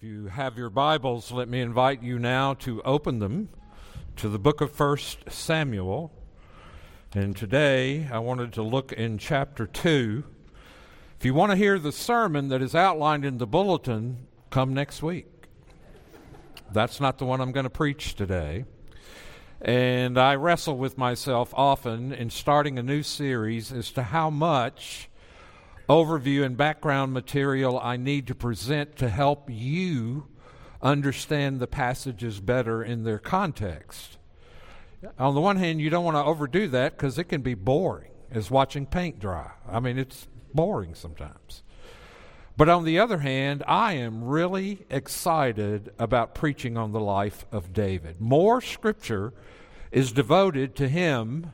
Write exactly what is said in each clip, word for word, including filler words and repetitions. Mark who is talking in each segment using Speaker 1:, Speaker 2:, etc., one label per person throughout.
Speaker 1: If you have your Bibles, let me invite you now to open them to the book of First Samuel. And today I wanted to look in chapter two. If you want to hear the sermon that is outlined in the bulletin, come next week. That's not the one I'm going to preach today. And I wrestle with myself often in starting a new series as to how much overview and background material I need to present to help you understand the passages better in their context. On the one hand, you don't want to overdo that because it can be boring as watching paint dry. I mean, it's boring sometimes. But on the other hand, I am really excited about preaching on the life of David. More scripture is devoted to him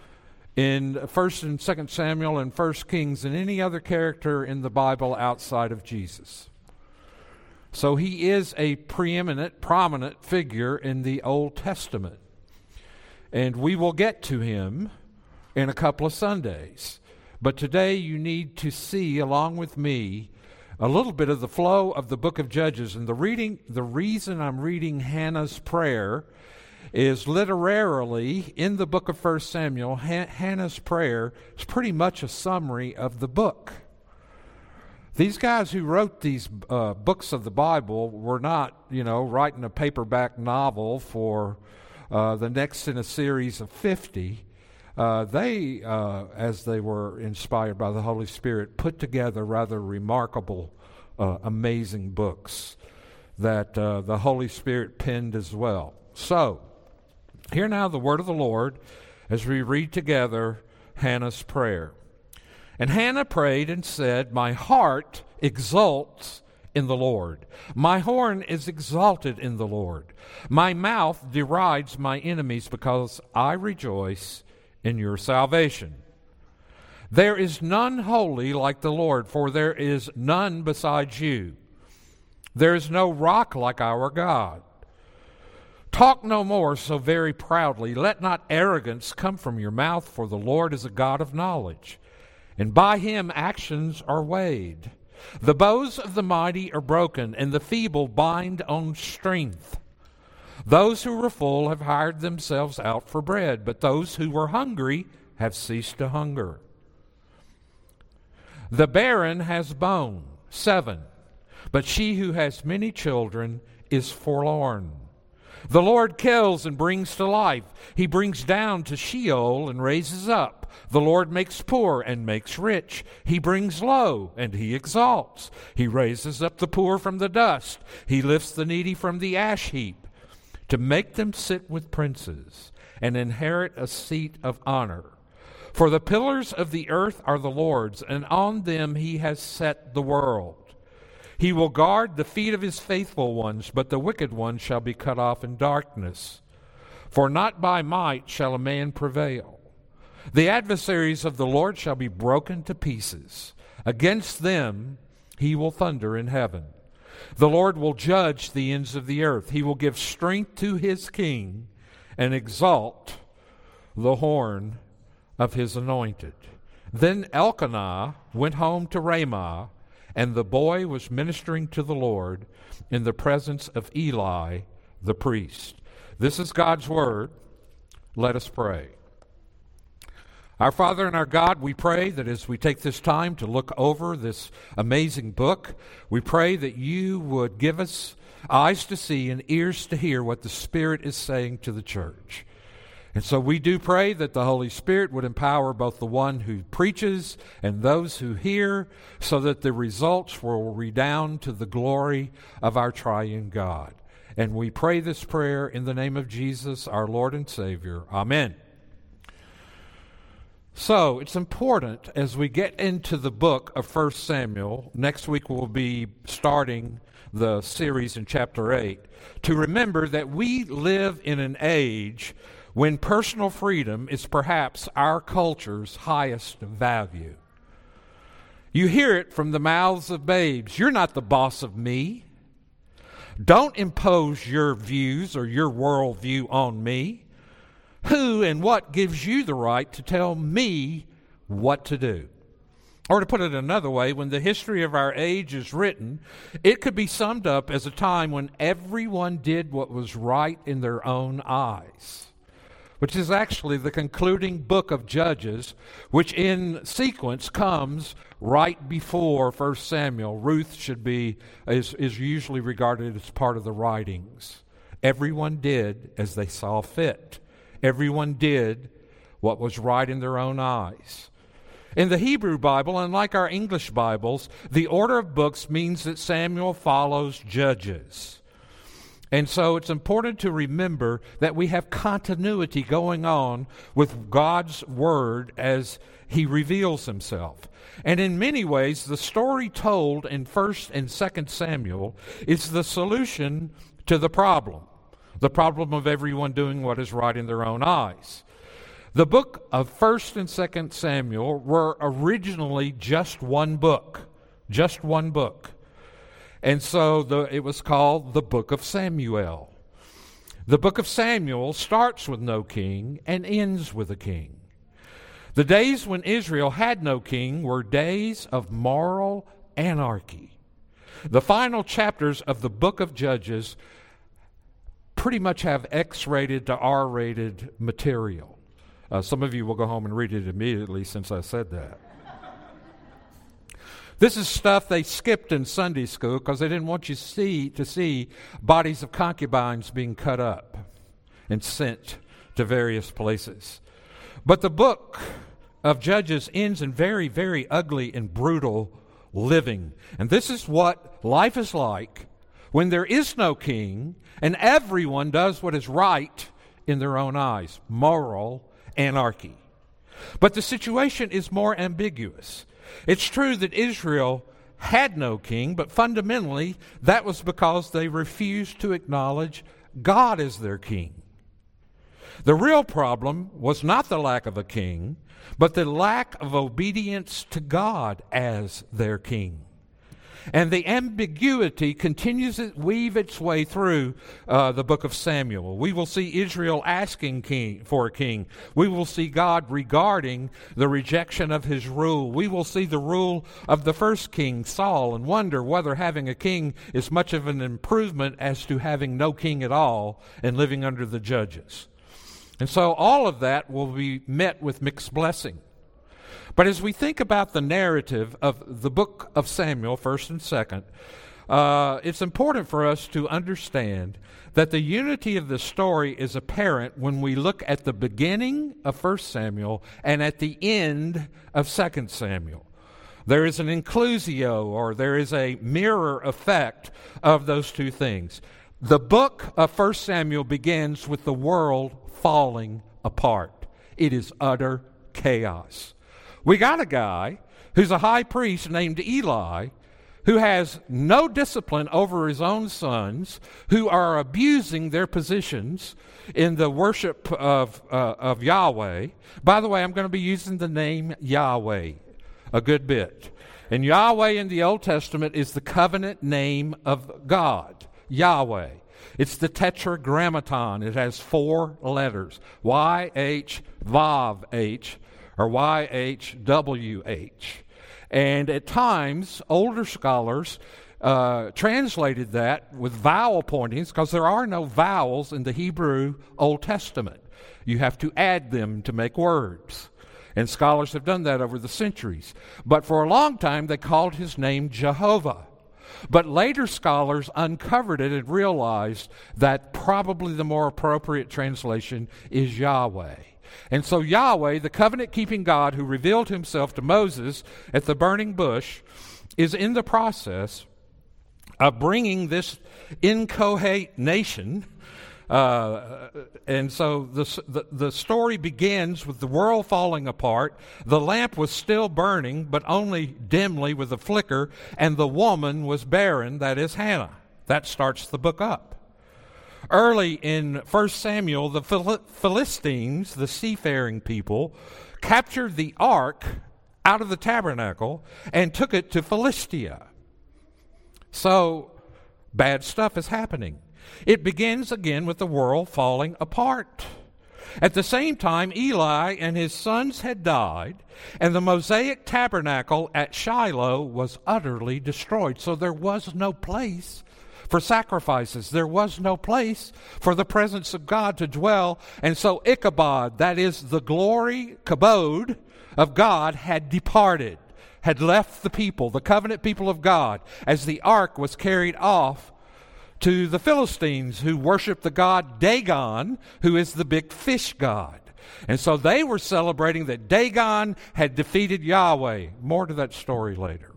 Speaker 1: in First and Second Samuel and First Kings than any other character in the Bible outside of Jesus. So he is a preeminent, prominent figure in the Old Testament. And we will get to him in a couple of Sundays. But today you need to see, along with me, a little bit of the flow of the book of Judges. And the reading, the reason I'm reading Hannah's prayer is literarily in the book of First Samuel. Han- Hannah's prayer is pretty much a summary of the book. These guys who wrote these uh, books of the Bible were not, you know, writing a paperback novel for uh, the next in a series of fifty. Uh, they, uh, as they were inspired by the Holy Spirit, put together rather remarkable, uh, amazing books that uh, the Holy Spirit penned as well. So, hear now the word of the Lord as we read together Hannah's prayer. And Hannah prayed and said, "My heart exults in the Lord. My horn is exalted in the Lord. My mouth derides my enemies because I rejoice in your salvation. There is none holy like the Lord, for there is none besides you. There is no rock like our God. Talk no more so very proudly. Let not arrogance come from your mouth, for the Lord is a God of knowledge, and by him actions are weighed. The bows of the mighty are broken, and the feeble bind on strength. Those who were full have hired themselves out for bread, but those who were hungry have ceased to hunger. The barren has bone, seven, but she who has many children is forlorn. The Lord kills and brings to life. He brings down to Sheol and raises up. The Lord makes poor and makes rich. He brings low and he exalts. He raises up the poor from the dust. He lifts the needy from the ash heap, to make them sit with princes and inherit a seat of honor. For the pillars of the earth are the Lord's, and on them he has set the world. He will guard the feet of his faithful ones, but the wicked one shall be cut off in darkness. For not by might shall a man prevail. The adversaries of the Lord shall be broken to pieces. Against them he will thunder in heaven. The Lord will judge the ends of the earth. He will give strength to his king and exalt the horn of his anointed." Then Elkanah went home to Ramah, and the boy was ministering to the Lord in the presence of Eli the priest. This is God's word. Let us pray. Our Father and our God, we pray that as we take this time to look over this amazing book, we pray that you would give us eyes to see and ears to hear what the Spirit is saying to the church. And so we do pray that the Holy Spirit would empower both the one who preaches and those who hear, so that the results will redound to the glory of our triune God. And we pray this prayer in the name of Jesus, our Lord and Savior. Amen. So it's important as we get into the book of First Samuel, next week we'll be starting the series in chapter eight, to remember that we live in an age when personal freedom is perhaps our culture's highest value. You hear it from the mouths of babes. "You're not the boss of me. Don't impose your views or your worldview on me. Who and what gives you the right to tell me what to do?" Or to put it another way, when the history of our age is written, it could be summed up as a time when everyone did what was right in their own eyes, which is actually the concluding book of Judges, which in sequence comes right before First Samuel. Ruth should be, is, is usually regarded as part of the writings. Everyone did as they saw fit. Everyone did what was right in their own eyes. In the Hebrew Bible, unlike our English Bibles, the order of books means that Samuel follows Judges. And so it's important to remember that we have continuity going on with God's Word as He reveals Himself. And in many ways, the story told in First and Second Samuel is the solution to the problem, the problem of everyone doing what is right in their own eyes. The book of First and Second Samuel were originally just one book, just one book. And so the, it was called the Book of Samuel. The Book of Samuel starts with no king and ends with a king. The days when Israel had no king were days of moral anarchy. The final chapters of the book of Judges pretty much have X-rated to R-rated material. Uh, some of you will go home and read it immediately since I said that. This is stuff they skipped in Sunday school because they didn't want you see, to see bodies of concubines being cut up and sent to various places. But the book of Judges ends in very, very ugly and brutal living. And this is what life is like when there is no king and everyone does what is right in their own eyes. Moral anarchy. But the situation is more ambiguous. It's true that Israel had no king, but fundamentally that was because they refused to acknowledge God as their king. The real problem was not the lack of a king, but the lack of obedience to God as their king. And the ambiguity continues to weave its way through uh, the book of Samuel. We will see Israel asking king, for a king. We will see God regarding the rejection of his rule. We will see the rule of the first king, Saul, and wonder whether having a king is much of an improvement as to having no king at all and living under the judges. And so all of that will be met with mixed blessing. But as we think about the narrative of the book of Samuel, first and second, uh, it's important for us to understand that the unity of the story is apparent when we look at the beginning of First Samuel and at the end of Second Samuel. There is an inclusio, or there is a mirror effect of those two things. The book of First Samuel begins with the world falling apart. It is utter chaos. We got a guy who's a high priest named Eli who has no discipline over his own sons, who are abusing their positions in the worship of, uh, of Yahweh. By the way, I'm going to be using the name Yahweh a good bit. And Yahweh in the Old Testament is the covenant name of God, Yahweh. It's the tetragrammaton. It has four letters, Y H Vav H, or Y H W H. And at times, older scholars uh, translated that with vowel pointings because there are no vowels in the Hebrew Old Testament. You have to add them to make words. And scholars have done that over the centuries. But for a long time, they called his name Jehovah. But later scholars uncovered it and realized that probably the more appropriate translation is Yahweh. And so Yahweh, the covenant-keeping God who revealed himself to Moses at the burning bush, is in the process of bringing this inchoate nation. Uh, and so the, the, the story begins with the world falling apart. The lamp was still burning, but only dimly with a flicker, and the woman was barren, that is Hannah. That starts the book up. Early in First Samuel, the Phil- Philistines, the seafaring people, captured the ark out of the tabernacle and took it to Philistia. So, bad stuff is happening. It begins again with the world falling apart. At the same time, Eli and his sons had died, and the Mosaic tabernacle at Shiloh was utterly destroyed. So there was no place for sacrifices. There was no place for the presence of God to dwell. And so Ichabod, that is the glory, kabod of God, had departed, had left the people, the covenant people of God, as the ark was carried off to the Philistines, who worship the god Dagon, who is the big fish god. And so they were celebrating that Dagon had defeated Yahweh. More to that story later.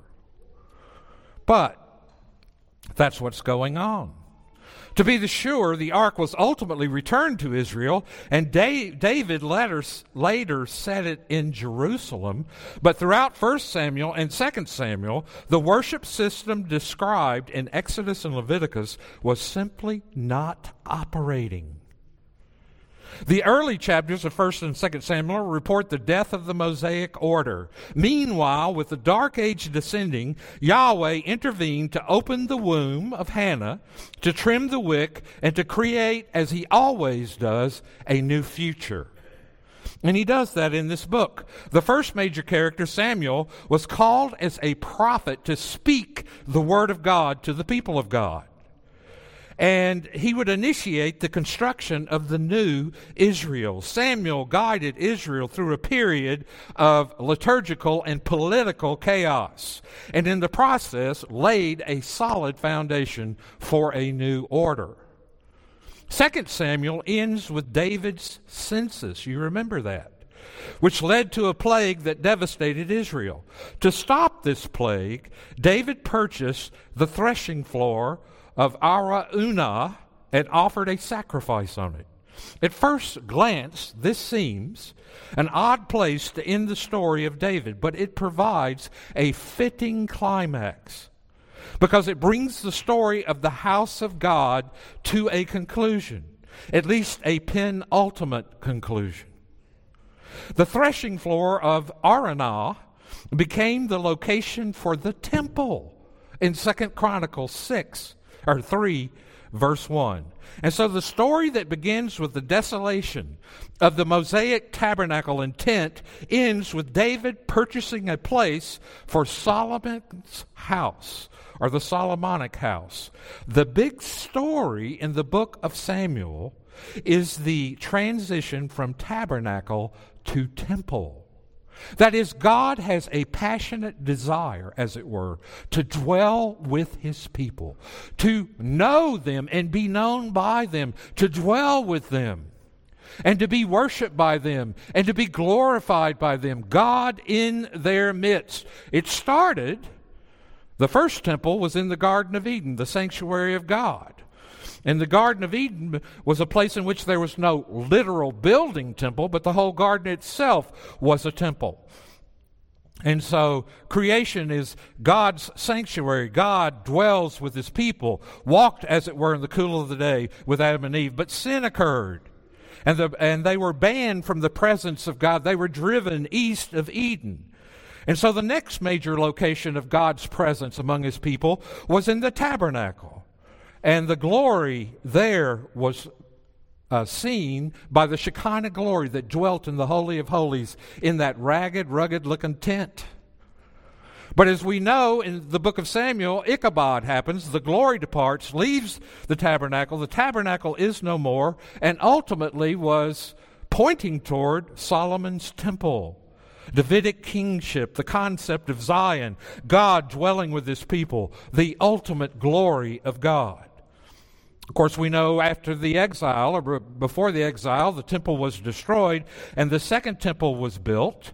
Speaker 1: But that's what's going on. To be the sure, the ark was ultimately returned to Israel, and David later, later set it in Jerusalem. But throughout First Samuel and Second Samuel, the worship system described in Exodus and Leviticus was simply not operating. The early chapters of First and Second Samuel report the death of the Mosaic order. Meanwhile, with the dark age descending, Yahweh intervened to open the womb of Hannah, to trim the wick, and to create, as he always does, a new future. And he does that in this book. The first major character, Samuel, was called as a prophet to speak the word of God to the people of God. And he would initiate the construction of the new Israel. Samuel guided Israel through a period of liturgical and political chaos, and in the process laid a solid foundation for a new order. Second Samuel ends with David's census. You remember that, which led to a plague that devastated Israel. To stop this plague, David purchased the threshing floor of Araunah and offered a sacrifice on it. At first glance, this seems an odd place to end the story of David, but it provides a fitting climax because it brings the story of the house of God to a conclusion, at least a penultimate conclusion. The threshing floor of Araunah became the location for the temple in Second Chronicles six. Or three, verse one. And so the story that begins with the desolation of the Mosaic tabernacle and tent ends with David purchasing a place for Solomon's house, or the Solomonic house. The big story in the book of Samuel is the transition from tabernacle to temple. That is, God has a passionate desire, as it were, to dwell with his people, to know them and be known by them, to dwell with them, and to be worshiped by them, and to be glorified by them, God in their midst. It started, the first temple was in the Garden of Eden, the sanctuary of God. And the Garden of Eden was a place in which there was no literal building temple, but the whole garden itself was a temple. And so creation is God's sanctuary. God dwells with his people, walked, as it were, in the cool of the day with Adam and Eve. But sin occurred, and, the, and they were banned from the presence of God. They were driven east of Eden. And so the next major location of God's presence among his people was in the tabernacle. And the glory there was uh, seen by the Shekinah glory that dwelt in the Holy of Holies in that ragged, rugged-looking tent. But as we know in the book of Samuel, Ichabod happens, the glory departs, leaves the tabernacle, the tabernacle is no more, and ultimately was pointing toward Solomon's temple. Davidic kingship, the concept of Zion, God dwelling with his people, the ultimate glory of God. Of course, we know after the exile, or before the exile, the temple was destroyed, and the second temple was built.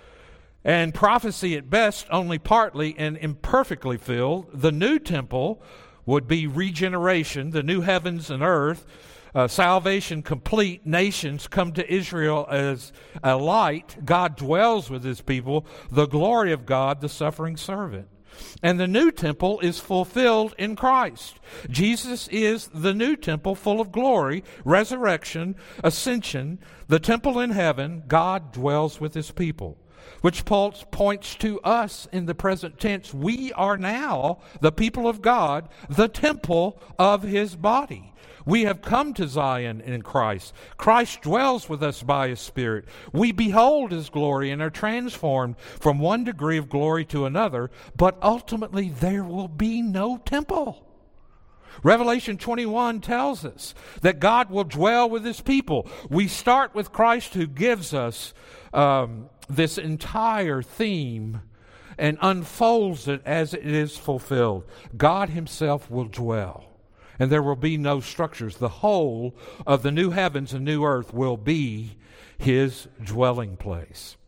Speaker 1: And prophecy at best only partly and imperfectly filled. The new temple would be regeneration, the new heavens and earth, uh, salvation complete, nations come to Israel as a light. God dwells with his people, the glory of God, the suffering servant. And the new temple is fulfilled in Christ. Jesus is the new temple full of glory, resurrection, ascension, the temple in heaven. God dwells with his people, which points to us in the present tense. We are now the people of God, the temple of his body. We have come to Zion in Christ. Christ dwells with us by His Spirit. We behold His glory and are transformed from one degree of glory to another, but ultimately there will be no temple. Revelation twenty-one tells us that God will dwell with His people. We start with Christ, who gives us um, this entire theme and unfolds it as it is fulfilled. God Himself will dwell, and there will be no structures. The whole of the new heavens and new earth will be His dwelling place.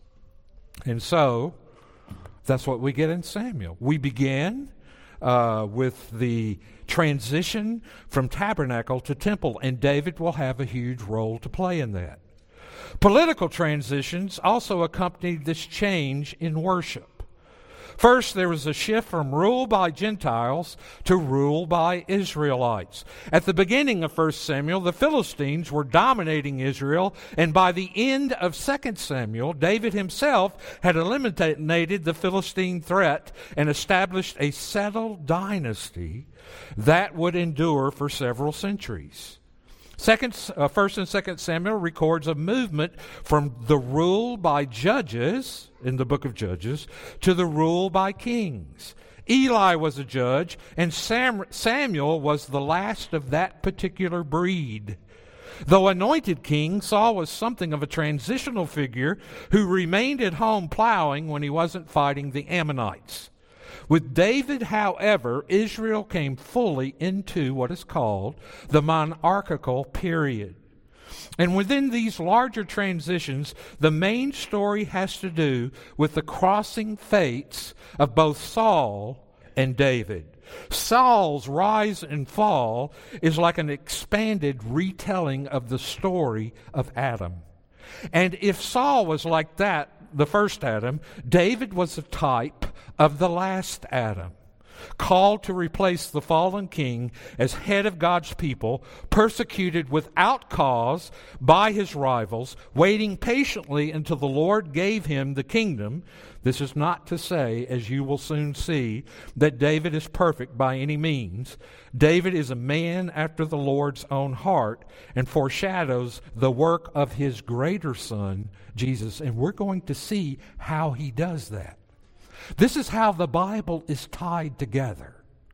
Speaker 1: And so, that's what we get in Samuel. We begin uh, with the transition from tabernacle to temple, and David will have a huge role to play in that. Political transitions also accompanied this change in worship. First, there was a shift from rule by Gentiles to rule by Israelites. At the beginning of First Samuel, the Philistines were dominating Israel, and by the end of Second Samuel, David himself had eliminated the Philistine threat and established a settled dynasty that would endure for several centuries. Second, uh, First and Second Samuel records a movement from the rule by judges in the book of Judges to the rule by kings. Eli was a judge, and Sam, Samuel was the last of that particular breed. Though anointed king, Saul was something of a transitional figure who remained at home plowing when he wasn't fighting the Ammonites. With David, however, Israel came fully into what is called the monarchical period. And within these larger transitions, the main story has to do with the crossing fates of both Saul and David. Saul's rise and fall is like an expanded retelling of the story of Adam. And if Saul was like that, the first Adam, David was a type of the last Adam, called to replace the fallen king as head of God's people, persecuted without cause by his rivals, waiting patiently until the Lord gave him the kingdom. This is not to say, as you will soon see, that David is perfect by any means. David is a man after the Lord's own heart and foreshadows the work of his greater son, Jesus. And we're going to see how he does that. This is how the Bible is tied together.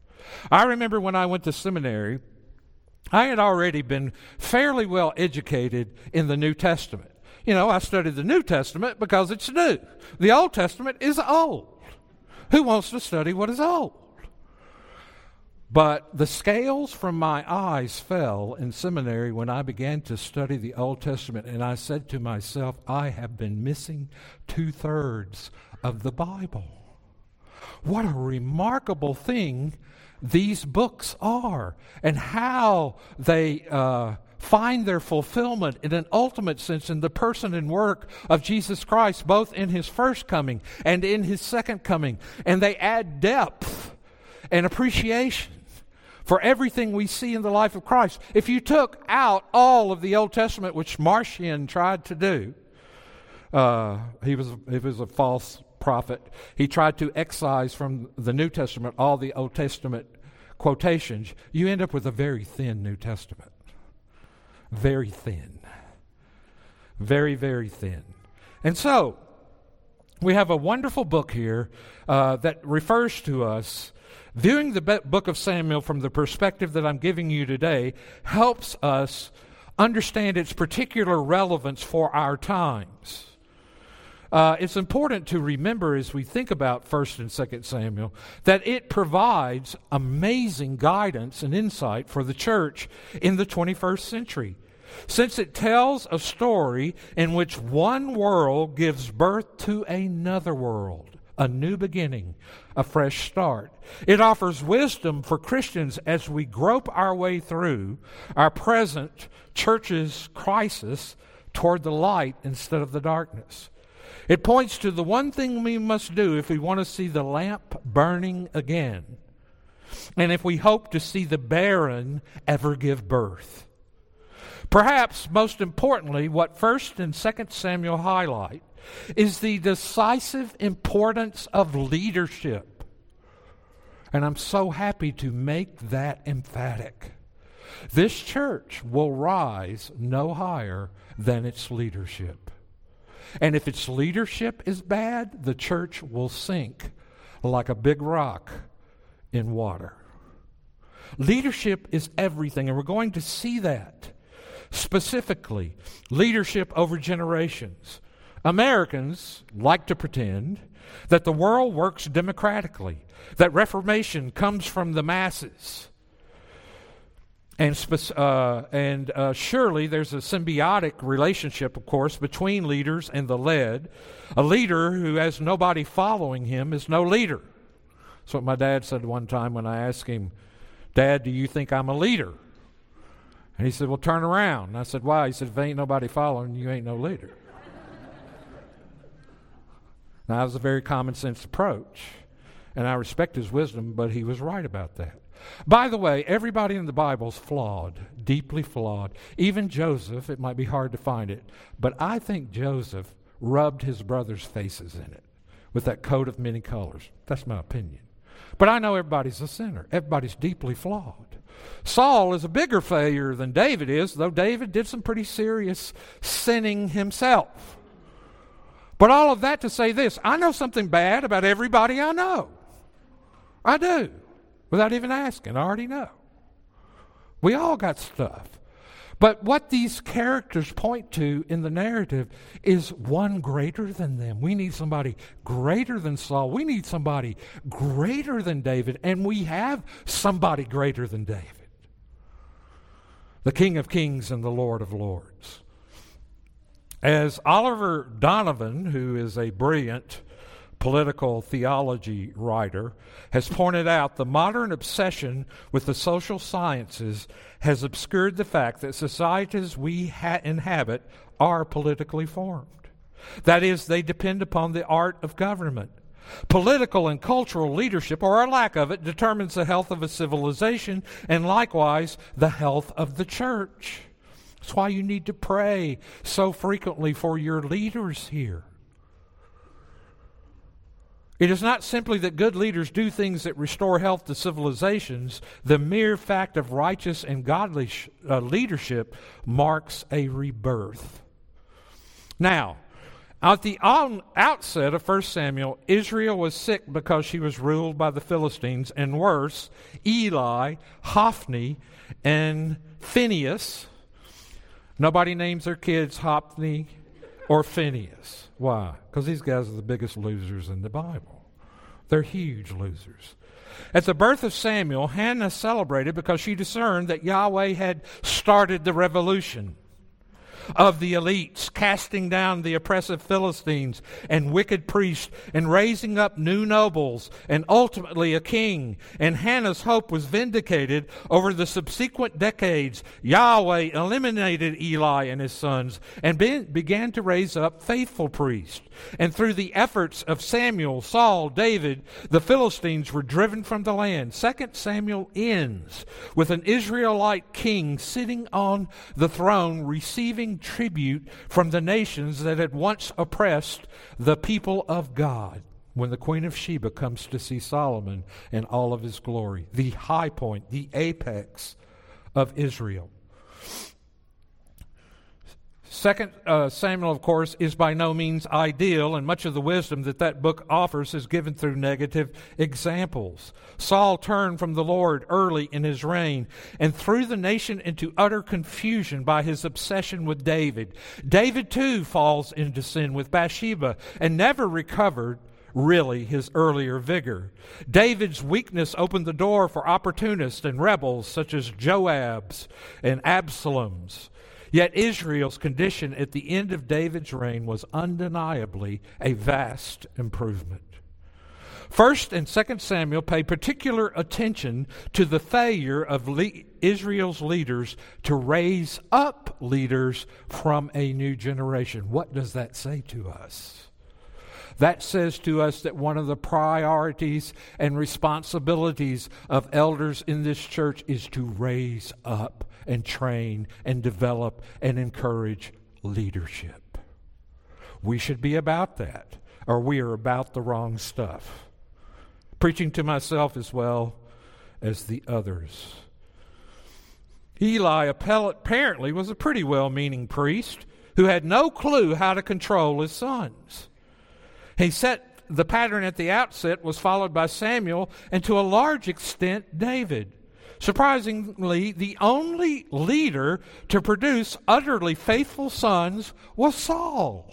Speaker 1: I remember when I went to seminary, I had already been fairly well educated in the New Testament. You know, I studied the New Testament because it's new. The Old Testament is old. Who wants to study what is old? But the scales from my eyes fell in seminary when I began to study the Old Testament, and I said to myself, I have been missing two-thirds of the Bible. What a remarkable thing these books are, and how they uh, find their fulfillment in an ultimate sense in the person and work of Jesus Christ, both in His first coming and in His second coming. And they add depth and appreciation for everything we see in the life of Christ. If you took out all of the Old Testament, which Marcion tried to do, uh, he was he was a false prophet. He tried to excise from the New Testament all the Old Testament quotations. You end up with a very thin New Testament. Very thin. Very, very thin. And so, we have a wonderful book here uh, that refers to us. Viewing the book of Samuel from the perspective that I'm giving you today helps us understand its particular relevance for our times. Uh, it's important to remember as we think about First and Second Samuel that it provides amazing guidance and insight for the church in the twenty-first century, since it tells a story in which one world gives birth to another world, a new beginning, a fresh start. It offers wisdom for Christians as we grope our way through our present church's crisis toward the light instead of the darkness. It points to the one thing we must do if we want to see the lamp burning again, and if we hope to see the barren ever give birth. Perhaps most importantly, what First and Second Samuel highlight is the decisive importance of leadership. And I'm so happy to make that emphatic. This church will rise no higher than its leadership. And if its leadership is bad, the church will sink like a big rock in water. Leadership is everything, and we're going to see that. Specifically, leadership over generations. Americans like to pretend that the world works democratically, that reformation comes from the masses. And, uh, and uh, surely there's a symbiotic relationship, of course, between leaders and the led. A leader who has nobody following him is no leader. That's what my dad said one time when I asked him, "Dad, do you think I'm a leader?" And he said, "Well, turn around." And I said, "Why?" He said, "If ain't nobody following, you ain't no leader." Now, that was a very common sense approach, and I respect his wisdom, but he was right about that. By the way, everybody in the Bible is flawed, deeply flawed. Even Joseph, it might be hard to find it, but I think Joseph rubbed his brothers' faces in it with that coat of many colors. That's my opinion. But I know everybody's a sinner. Everybody's deeply flawed. Saul is a bigger failure than David is, though David did some pretty serious sinning himself. But all of that to say this, I know something bad about everybody I know. I do. Without even asking, I already know. We all got stuff. But what these characters point to in the narrative is one greater than them. We need somebody greater than Saul. We need somebody greater than David. And we have somebody greater than David. The King of Kings and the Lord of Lords. As Oliver Donovan, who is a brilliant political theology writer, has pointed out, the modern obsession with the social sciences has obscured the fact that societies we ha- inhabit are politically formed. That is, they depend upon the art of government. Political and cultural leadership, or a lack of it, determines the health of a civilization and likewise the health of the church. That's why you need to pray so frequently for your leaders here. It is not simply that good leaders do things that restore health to civilizations. The mere fact of righteous and godly sh- uh, leadership marks a rebirth. Now, at the on- outset of First Samuel, Israel was sick because she was ruled by the Philistines, and worse, Eli, Hophni, and Phinehas. Nobody names their kids Hophni or Phinehas. Why? Because these guys are the biggest losers in the Bible. They're huge losers. At the birth of Samuel, Hannah celebrated because she discerned that Yahweh had started the revolution of the elites, casting down the oppressive Philistines and wicked priests and raising up new nobles and ultimately a king. And Hannah's hope was vindicated. Over the subsequent decades, Yahweh eliminated Eli and his sons and be- began to raise up faithful priests. And through the efforts of Samuel, Saul, David, the Philistines were driven from the land. Second Samuel ends with an Israelite king sitting on the throne receiving tribute from the nations that had once oppressed the people of God. When the Queen of Sheba comes to see Solomon in all of his glory, the high point, the apex of Israel. Second uh, Samuel, of course, is by no means ideal, and much of the wisdom that that book offers is given through negative examples. Saul turned from the Lord early in his reign and threw the nation into utter confusion by his obsession with David. David, too, falls into sin with Bathsheba and never recovered, really, his earlier vigor. David's weakness opened the door for opportunists and rebels such as Joab's and Absalom's. Yet Israel's condition at the end of David's reign was undeniably a vast improvement. First and Second Samuel pay particular attention to the failure of le- Israel's leaders to raise up leaders from a new generation. What does that say to us? That says to us that one of the priorities and responsibilities of elders in this church is to raise up and train and develop and encourage leadership. We should be about that, or we are about the wrong stuff. Preaching to myself as well as the others. Eli apparently was a pretty well-meaning priest who had no clue how to control his sons. He set the pattern at the outset was followed by Samuel and to a large extent David. Surprisingly, the only leader to produce utterly faithful sons was Saul.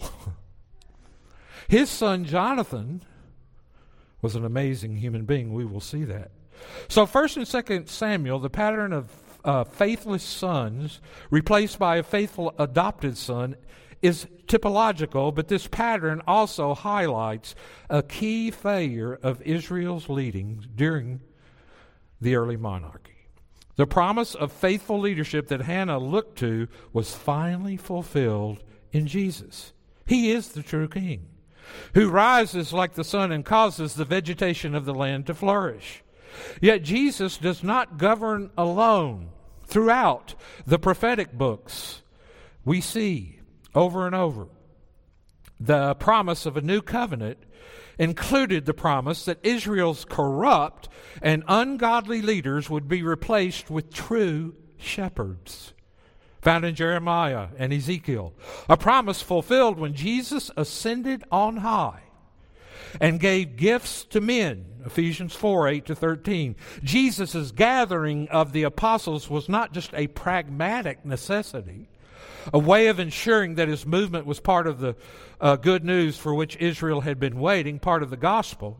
Speaker 1: His son Jonathan was an amazing human being. We will see that. So First and Second Samuel, the pattern of uh, faithless sons replaced by a faithful adopted son, is typological, but this pattern also highlights a key failure of Israel's leading during the early monarchy. The promise of faithful leadership that Hannah looked to was finally fulfilled in Jesus. He is the true king, who rises like the sun and causes the vegetation of the land to flourish. Yet Jesus does not govern alone. Throughout the prophetic books, we see over and over the promise of a new covenant included the promise that Israel's corrupt and ungodly leaders would be replaced with true shepherds, found in Jeremiah and Ezekiel. A promise fulfilled when Jesus ascended on high and gave gifts to men, Ephesians four, eight to thirteen. Jesus' gathering of the apostles was not just a pragmatic necessity, a way of ensuring that his movement was part of the uh, good news for which Israel had been waiting, part of the gospel.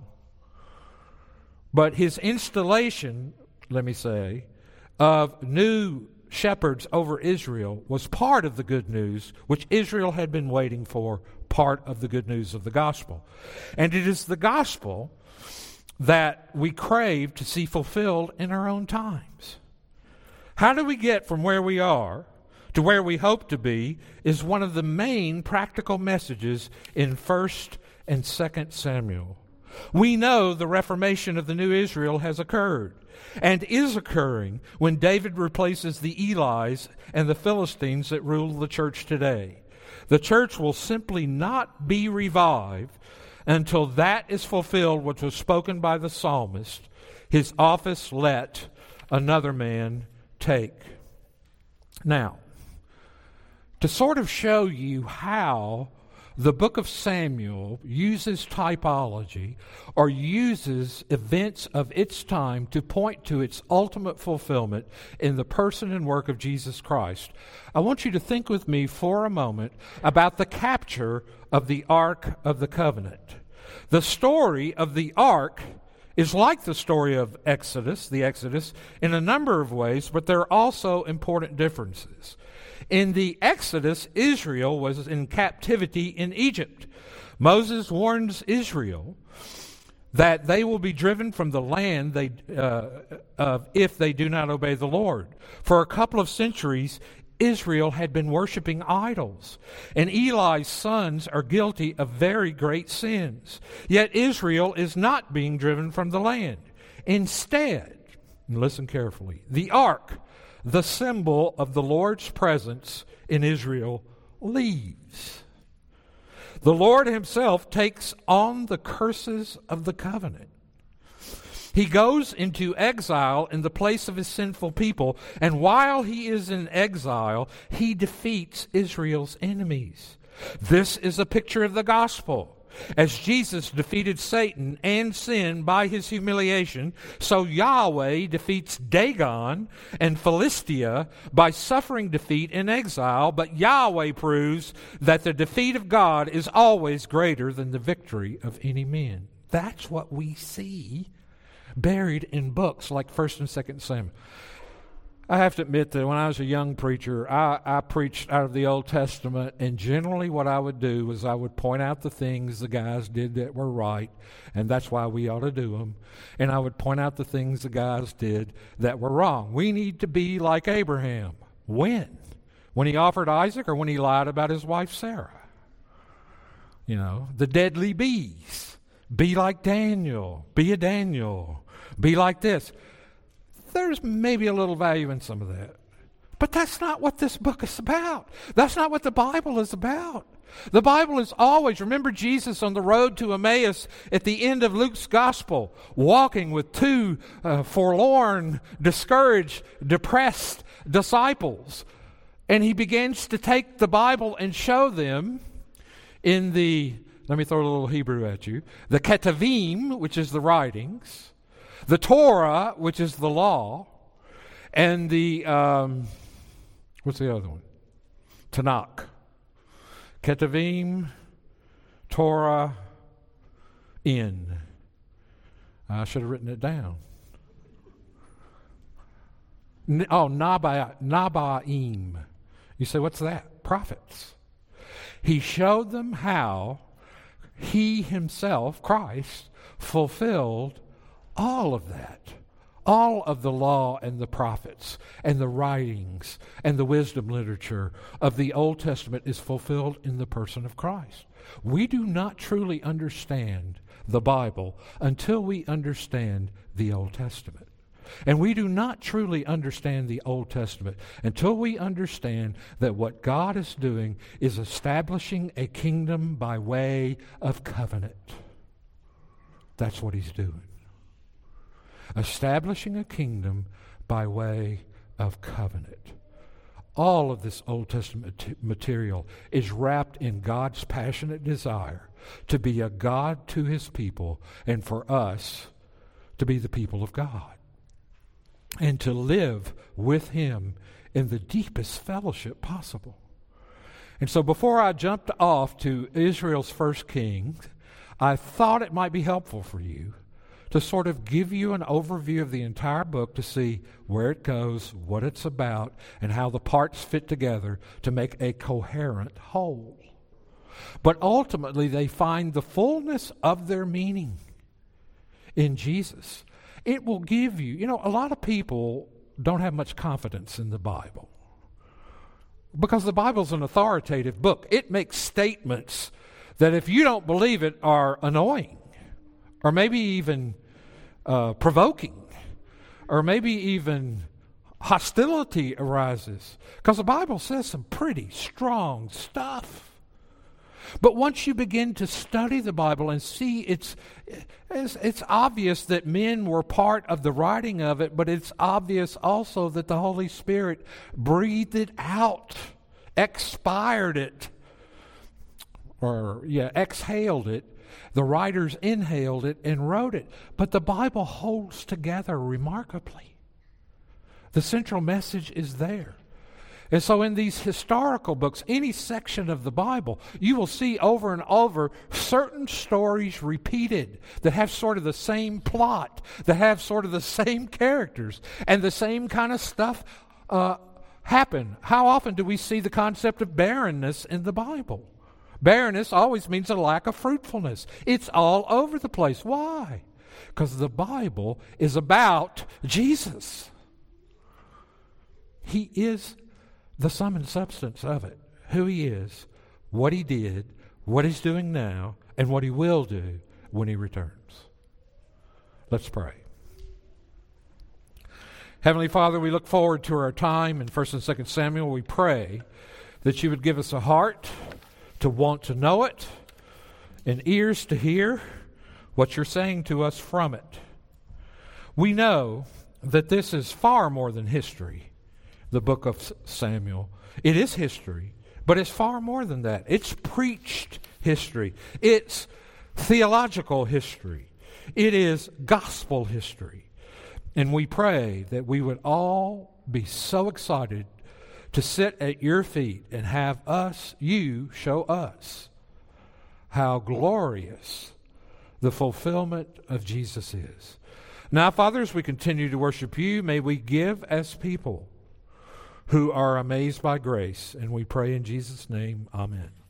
Speaker 1: But his installation, let me say, of new shepherds over Israel was part of the good news which Israel had been waiting for, part of the good news of the gospel. And it is the gospel that we crave to see fulfilled in our own times. How do we get from where we are to where we hope to be is one of the main practical messages in First and Second Samuel. We know the reformation of the new Israel has occurred and is occurring when David replaces the Elis and the Philistines that rule the church today. The church will simply not be revived until that is fulfilled which was spoken by the psalmist, his office let another man take. Now, to sort of show you how the book of Samuel uses typology or uses events of its time to point to its ultimate fulfillment in the person and work of Jesus Christ, I want you to think with me for a moment about the capture of the Ark of the Covenant. The story of the Ark is like the story of Exodus, the Exodus, in a number of ways, but there are also important differences. In the Exodus, Israel was in captivity in Egypt. Moses warns Israel that they will be driven from the land they, uh, uh, if they do not obey the Lord. For a couple of centuries, Israel had been worshiping idols, and Eli's sons are guilty of very great sins. Yet Israel is not being driven from the land. Instead, and listen carefully, the ark, the symbol of the Lord's presence in Israel, leaves. The Lord himself takes on the curses of the covenant. He goes into exile in the place of his sinful people, and while he is in exile, he defeats Israel's enemies. This is a picture of the gospel. As Jesus defeated Satan and sin by his humiliation, so Yahweh defeats Dagon and Philistia by suffering defeat in exile, but Yahweh proves that the defeat of God is always greater than the victory of any man. That's what we see buried in books like First and Second Samuel. I have to admit that when I was a young preacher, I, I preached out of the Old Testament, and generally what I would do was I would point out the things the guys did that were right, and that's why we ought to do them, and I would point out the things the guys did that were wrong. We need to be like Abraham. When? When he offered Isaac, or when he lied about his wife Sarah? You know, the deadly bees. Be like Daniel. Be a Daniel. Be like this. There's maybe a little value in some of that. But that's not what this book is about. That's not what the Bible is about. The Bible is always, remember Jesus on the road to Emmaus at the end of Luke's gospel, walking with two uh, forlorn, discouraged, depressed disciples. And he begins to take the Bible and show them in the, let me throw a little Hebrew at you, the Ketuvim, which is the writings, the Torah, which is the law, and the, um, what's the other one? Tanakh. Ketuvim, Torah, in. I should have written it down. N- oh, Naba, Nabaim. You say, what's that? Prophets. He showed them how he himself, Christ, fulfilled all of that. All of the law and the prophets and the writings and the wisdom literature of the Old Testament is fulfilled in the person of Christ. We do not truly understand the Bible until we understand the Old Testament. And we do not truly understand the Old Testament until we understand that what God is doing is establishing a kingdom by way of covenant. That's what he's doing. Establishing a kingdom by way of covenant. All of this Old Testament material is wrapped in God's passionate desire to be a God to his people and for us to be the people of God and to live with him in the deepest fellowship possible. And so before I jumped off to Israel's first king, I thought it might be helpful for you to sort of give you an overview of the entire book to see where it goes, what it's about, and how the parts fit together to make a coherent whole. But ultimately, they find the fullness of their meaning in Jesus. It will give you, you know, a lot of people don't have much confidence in the Bible because the Bible's an authoritative book. It makes statements that if you don't believe it are annoying or maybe even uh, provoking or maybe even hostility arises because the Bible says some pretty strong stuff. But once you begin to study the Bible and see it's, it's, it's obvious that men were part of the writing of it, but it's obvious also that the Holy Spirit breathed it out, expired it, or yeah, exhaled it. The writers inhaled it and wrote it. But the Bible holds together remarkably. The central message is there. And so in these historical books, any section of the Bible, you will see over and over certain stories repeated that have sort of the same plot, that have sort of the same characters, and the same kind of stuff uh, happen. How often do we see the concept of barrenness in the Bible? Barrenness always means a lack of fruitfulness. It's all over the place. Why? Because the Bible is about Jesus. He is the sum and substance of it, who he is, what he did, what he's doing now, and what he will do when he returns. Let's pray. Heavenly Father, we look forward to our time in First and Second Samuel. We pray that you would give us a heart to want to know it and ears to hear what you're saying to us from it. We know that this is far more than history. The book of Samuel. It is history, but it's far more than that. It's preached history. It's theological history. It is gospel history. And we pray that we would all be so excited to sit at your feet and have us, you, show us how glorious the fulfillment of Jesus is. Now, Father, as we continue to worship you, may we give as people who are amazed by grace. And we pray in Jesus' name, amen.